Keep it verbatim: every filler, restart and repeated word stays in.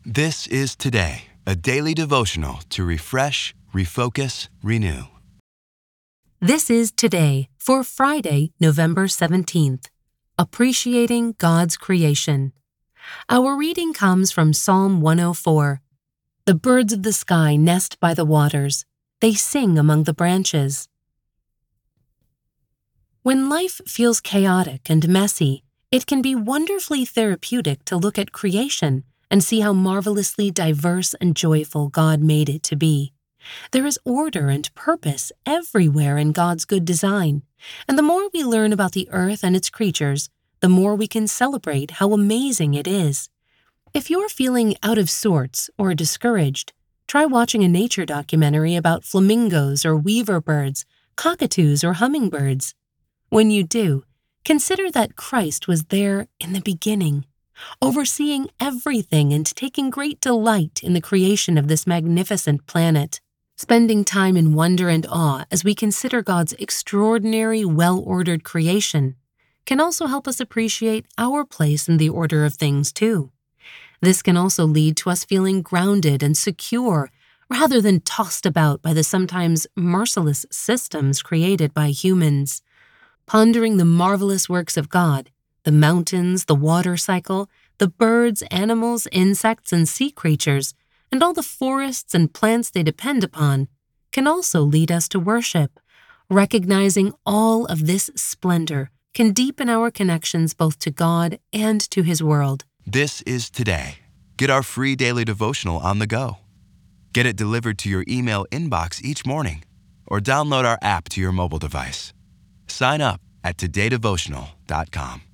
This is Today, a daily devotional to refresh, refocus, renew. This is Today for Friday, November seventeenth, Appreciating God's Creation. Our reading comes from Psalm one oh four. The birds of the sky nest by the waters. They sing among the branches. When life feels chaotic and messy, it can be wonderfully therapeutic to look at creation and see how marvelously diverse and joyful God made it to be. There is order and purpose everywhere in God's good design, and the more we learn about the earth and its creatures, the more we can celebrate how amazing it is. If you're feeling out of sorts or discouraged, try watching a nature documentary about flamingos or weaver birds, cockatoos or hummingbirds. When you do, consider that Christ was there in the beginning, overseeing everything and taking great delight in the creation of this magnificent planet. Spending time in wonder and awe as we consider God's extraordinary, well-ordered creation can also help us appreciate our place in the order of things, too. This can also lead to us feeling grounded and secure rather than tossed about by the sometimes merciless systems created by humans. Pondering the marvelous works of God, the mountains, the water cycle, the birds, animals, insects, and sea creatures, and all the forests and plants they depend upon, can also lead us to worship. Recognizing all of this splendor can deepen our connections both to God and to His world. This is Today. Get our free daily devotional on the go. Get it delivered to your email inbox each morning, or download our app to your mobile device. Sign up at today devotional dot com.